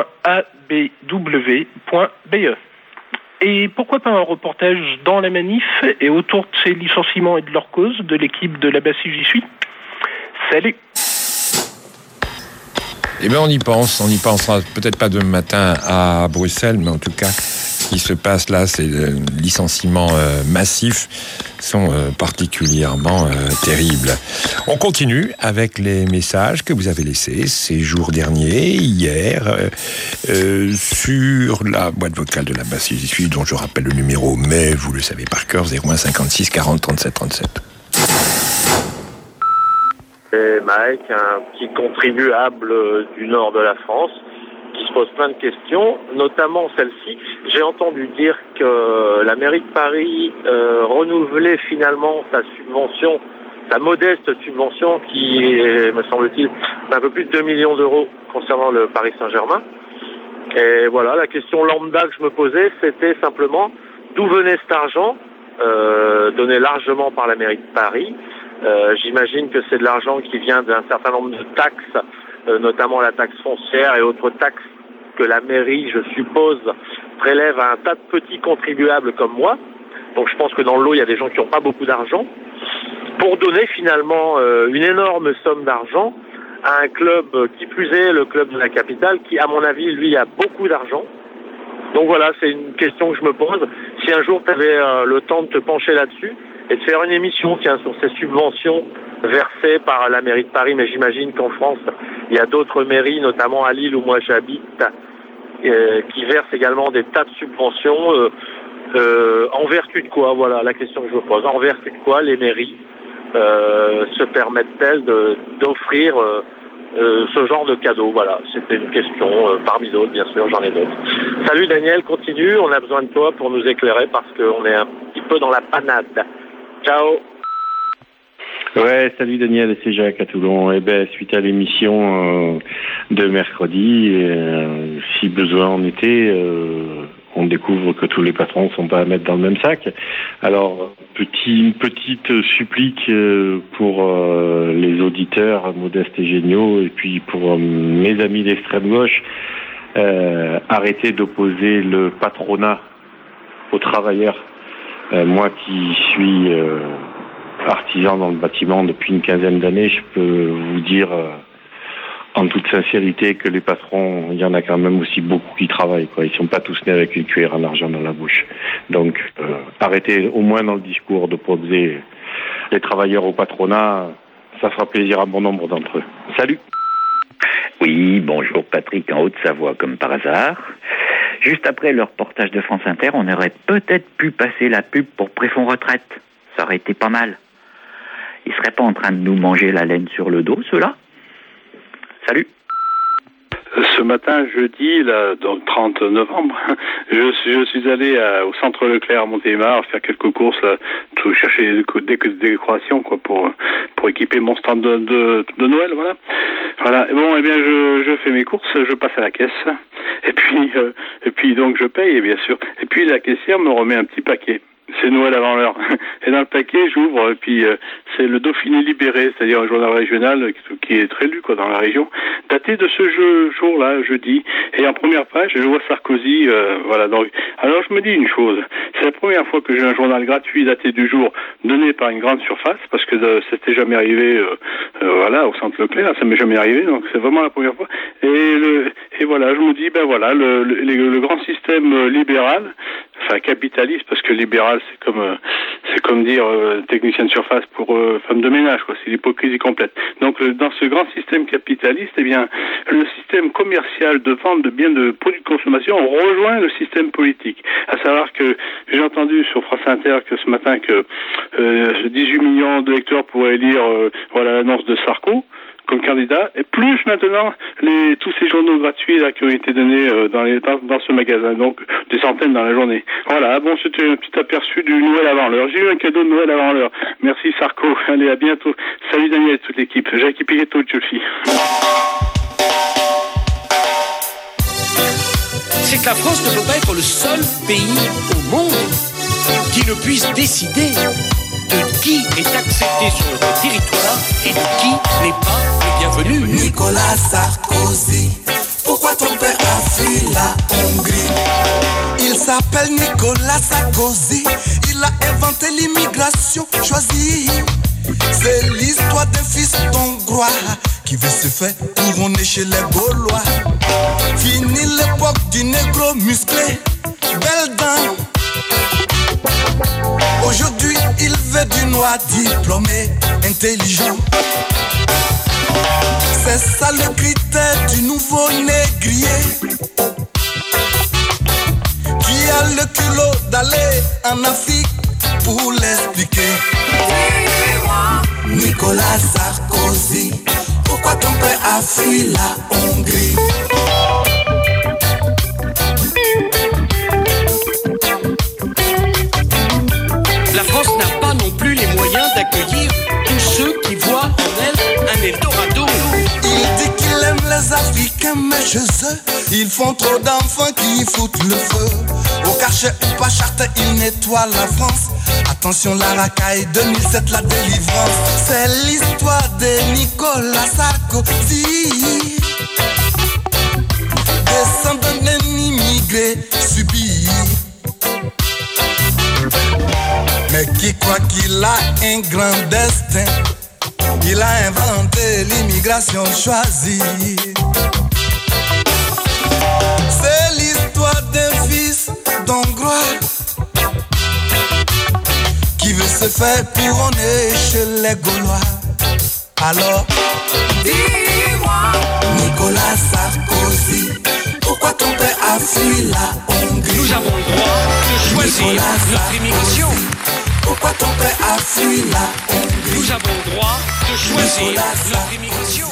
Et pourquoi pas un reportage dans la manif et autour de ces licenciements et de leur cause de l'équipe de là-bas si j'y suis. Salut. Eh bien, on y pensera peut-être pas demain matin à Bruxelles, mais en tout cas, ce qui se passe là, c'est le licenciement massif, sont particulièrement terribles. On continue avec les messages que vous avez laissés ces jours derniers, hier, sur la boîte vocale de la base si j'y suis, dont je rappelle le numéro, mais vous le savez par cœur, 01 56 40 37 37. C'est Mike, un petit contribuable du nord de la France, qui se pose plein de questions, notamment celle-ci. J'ai entendu dire que la mairie de Paris renouvelait finalement sa subvention, sa modeste subvention qui est, me semble-t-il, d'un peu plus de 2 millions d'euros concernant le Paris Saint-Germain. Et voilà, la question lambda que je me posais, c'était simplement d'où venait cet argent, donné largement par la mairie de Paris. J'imagine que c'est de l'argent qui vient d'un certain nombre de taxes, notamment la taxe foncière et autres taxes que la mairie, je suppose, prélève à un tas de petits contribuables comme moi. Donc je pense que dans le lot, il y a des gens qui n'ont pas beaucoup d'argent. Pour donner finalement une énorme somme d'argent à un club, qui plus est le club de la capitale, qui à mon avis, lui, a beaucoup d'argent. Donc voilà, c'est une question que je me pose. Si un jour tu avais le temps de te pencher là-dessus, et de faire une émission sur ces subventions versées par la mairie de Paris, mais j'imagine qu'en France, il y a d'autres mairies, notamment à Lille où moi j'habite, qui verse également des tas de subventions. En vertu de quoi, voilà la question que je vous pose, en vertu de quoi les mairies se permettent-elles d'offrir ce genre de cadeaux? Voilà, c'était une question parmi d'autres, bien sûr, j'en ai d'autres. Salut Daniel, continue, on a besoin de toi pour nous éclairer parce qu'on est un petit peu dans la panade. Ciao. Ouais, salut Daniel, c'est Jacques à Toulon. Eh ben, suite à l'émission de mercredi, si besoin en était, on découvre que tous les patrons sont pas à mettre dans le même sac. Alors, une petite supplique pour les auditeurs modestes et géniaux, et puis pour mes amis d'extrême gauche, arrêtez d'opposer le patronat aux travailleurs. Moi qui suis artisan dans le bâtiment depuis une quinzaine d'années, je peux vous dire en toute sincérité que les patrons, il y en a quand même aussi beaucoup qui travaillent, quoi. Ils sont pas tous nés avec une cuillère en argent dans la bouche. Donc arrêtez au moins dans le discours d'opposer les travailleurs au patronat, ça fera plaisir à bon nombre d'entre eux. Salut. Oui, bonjour Patrick en Haute-Savoie comme par hasard. Juste après le reportage de France Inter, on aurait peut-être pu passer la pub pour Préfonds Retraite. Ça aurait été pas mal. Ils seraient pas en train de nous manger la laine sur le dos, ceux-là? Salut. Ce matin, jeudi, là, donc 30 novembre, je suis allé au centre Leclerc à Montélimar faire quelques courses, là, tout chercher des décorations, quoi, pour équiper mon stand de Noël, voilà. Voilà. Et bon, eh bien, je fais mes courses, je passe à la caisse, et puis donc je paye, bien sûr. Et puis la caissière me remet un petit paquet. C'est Noël avant l'heure. Et dans le paquet, j'ouvre, et puis c'est le Dauphiné libéré, c'est-à-dire un journal régional qui est très lu, quoi, dans la région, daté de ce jour-là, jeudi. Et en première page, je vois Sarkozy, voilà. Donc, alors je me dis une chose, c'est la première fois que j'ai un journal gratuit daté du jour donné par une grande surface, parce que c'était jamais arrivé, voilà, au centre Leclerc, ça m'est jamais arrivé, donc c'est vraiment la première fois. Et voilà, je me dis, ben voilà, le grand système libéral, enfin capitaliste, parce que libéral c'est comme dire technicien de surface pour femme de ménage, quoi. C'est l'hypocrisie complète. Donc dans ce grand système capitaliste, eh bien le système commercial de vente de biens de produits de consommation rejoint le système politique. À savoir que j'ai entendu sur France Inter que ce matin que 18 millions de lecteurs pourraient lire voilà l'annonce de Sarko comme candidat, et plus maintenant tous ces journaux gratuits là qui ont été donnés dans ce magasin, donc des centaines dans la journée. Voilà, bon, c'était un petit aperçu du Noël avant l'heure. J'ai eu un cadeau de Noël avant l'heure. Merci Sarko, allez, à bientôt. Salut Daniel et toute l'équipe. Jacques Piquetto de Chelsea. C'est que la France ne peut pas être le seul pays au monde qui ne puisse décider de qui est accepté sur notre territoire et de qui n'est pas le bienvenu. Nicolas Sarkozy, pourquoi ton père a fui la Hongrie? Il s'appelle Nicolas Sarkozy, il a inventé l'immigration choisie. C'est l'histoire d'un fils hongrois qui veut se faire couronner chez les Gaulois. Fini l'époque du négro musclé, belle dame. Aujourd'hui, il veut du noir diplômé, intelligent. C'est ça le critère du nouveau négrier qui a le culot d'aller en Afrique pour l'expliquer. Nicolas Sarkozy, pourquoi ton père a fui la Hongrie? La France n'a pas non plus les moyens d'accueillir tous ceux qui voient en elle un Eldorado. Il dit qu'il aime les Africains, mais chez eux, ils font trop d'enfants qui foutent le feu. Au Karcher ou pas Charter, ils nettoient la France. Attention, la racaille 2007, la délivrance. C'est l'histoire de Nicolas Sarkozy, descendant d'un immigré subi, mais qui croit qu'il a un grand destin. Il a inventé l'immigration choisie. C'est l'histoire d'un fils d'Hongrois qui veut se faire couronner chez les Gaulois. Alors, dis-moi, Nicolas Sarkozy, Pourquoi ton père a fui la Hongrie? Nous avons le droit de choisir notre immigration. Pourquoi ton père a fui la Hongrie? Nous avons le droit de choisir notre immigration.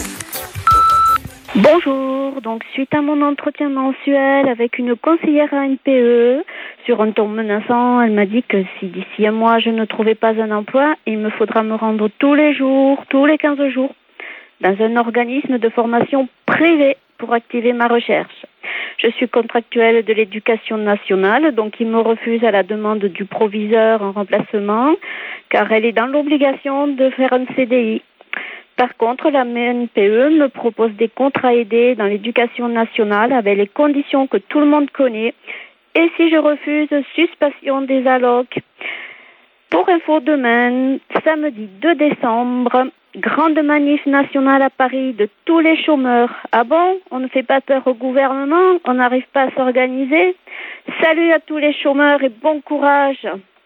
Bonjour, donc suite à mon entretien mensuel avec une conseillère à NPE, sur un ton menaçant, elle m'a dit que si d'ici un mois je ne trouvais pas un emploi, il me faudra me rendre tous les 15 jours, dans un organisme de formation privée pour activer ma recherche. Je suis contractuelle de l'éducation nationale, donc il me refuse à la demande du proviseur en remplacement, car elle est dans l'obligation de faire un CDI. Par contre, la NPE me propose des contrats aidés dans l'éducation nationale avec les conditions que tout le monde connaît. Et si je refuse, suspension des allocs. Pour info, demain, samedi 2 décembre, grande manif nationale à Paris de tous les chômeurs. Ah bon? On ne fait pas peur au gouvernement? On n'arrive pas à s'organiser? Salut à tous les chômeurs et bon courage!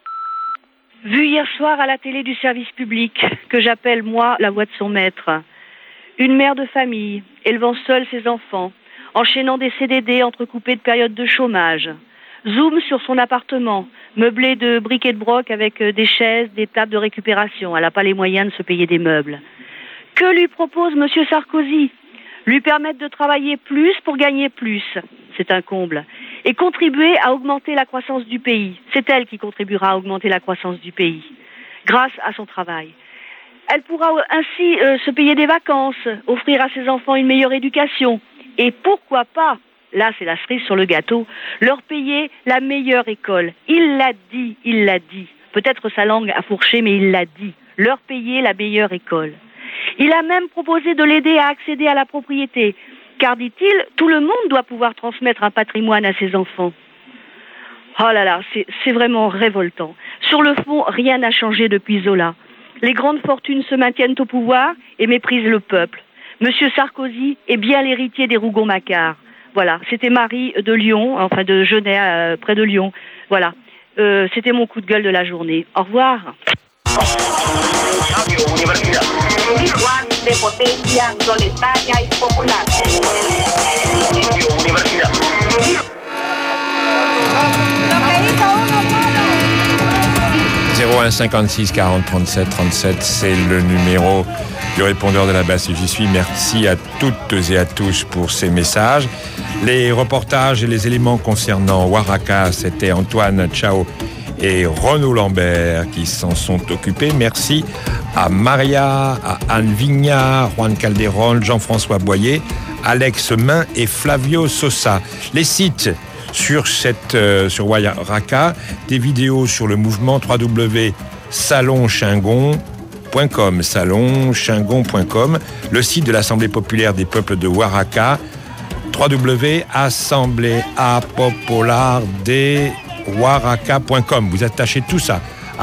Vu hier soir à la télé du service public, que j'appelle, moi, la voix de son maître. Une mère de famille, élevant seule ses enfants, enchaînant des CDD entrecoupés de périodes de chômage. Zoom sur son appartement, meublé de briques et de broc avec des chaises, des tables de récupération. Elle n'a pas les moyens de se payer des meubles. Que lui propose Monsieur Sarkozy? Lui permettre de travailler plus pour gagner plus. C'est un comble. Et contribuer à augmenter la croissance du pays. C'est elle qui contribuera à augmenter la croissance du pays, grâce à son travail. Elle pourra ainsi se payer des vacances, offrir à ses enfants une meilleure éducation. Et pourquoi pas, là c'est la cerise sur le gâteau, leur payer la meilleure école. Il l'a dit. Peut-être sa langue a fourché, mais il l'a dit. Leur payer la meilleure école. Il a même proposé de l'aider à accéder à la propriété. Car, dit-il, tout le monde doit pouvoir transmettre un patrimoine à ses enfants. Oh là là, c'est vraiment révoltant. Sur le fond, rien n'a changé depuis Zola. Les grandes fortunes se maintiennent au pouvoir et méprisent le peuple. Monsieur Sarkozy est bien l'héritier des Rougon-Macquart. Voilà, c'était Marie de Lyon, enfin de Genève, près de Lyon. Voilà, c'était mon coup de gueule de la journée. Au revoir. Igual de potencia proletaria y popular. Universidad. 01 56 40 37 37, c'est le numéro du répondeur de la basse et j'y suis. Merci à toutes et à tous pour ces messages. Les reportages et les éléments concernant Oaxaca, c'était Antoine Chao et Renaud Lambert qui s'en sont occupés. Merci à Maria, à Anne Vignard, Juan Calderon, Jean-François Boyer, Alex Main et Flavio Sosa. Les sites sur Oaxaca, des vidéos sur le mouvement www.salonchingon.com, salonchingon.com, le site de l'Assemblée populaire des peuples de Oaxaca, www.assembléapopulardeuoaxaca.com. Vous attachez tout ça,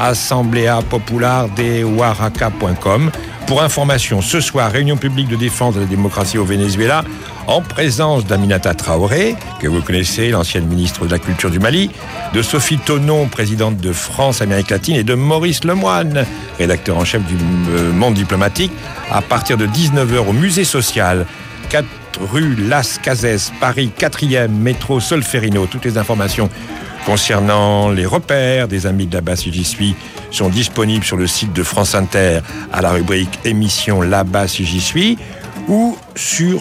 assembléapopulardeuoaxaca.com. Pour information, ce soir, réunion publique de défense de la démocratie au Venezuela, en présence d'Aminata Traoré, que vous connaissez, l'ancienne ministre de la Culture du Mali, de Sophie Tonon, présidente de France Amérique latine, et de Maurice Lemoine, rédacteur en chef du Monde diplomatique, à partir de 19h au Musée social, 4 rue Las Cases, Paris, 4e, métro Solferino. Toutes les informations concernant les repères des amis de la basse et j'y suis sont disponibles sur le site de France Inter à la rubrique émission La basse et j'y suis ou sur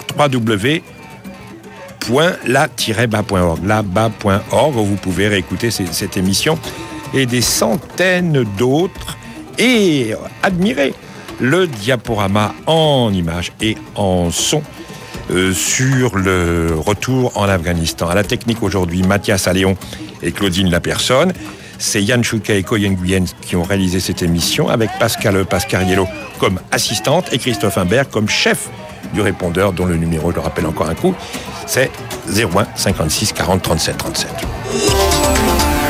www.la-bas.org, la-bas.org, où vous pouvez réécouter cette émission et des centaines d'autres et admirer le diaporama en images et en son sur le retour en Afghanistan. À la technique aujourd'hui, Mathias Alléon et Claudine Lapersonne. C'est Yann Chouka et Coyen Guyenne qui ont réalisé cette émission avec Pascal Pascariello comme assistante et Christophe Imbert comme chef du répondeur dont le numéro, je le rappelle encore un coup, c'est 01 56 40 37 37.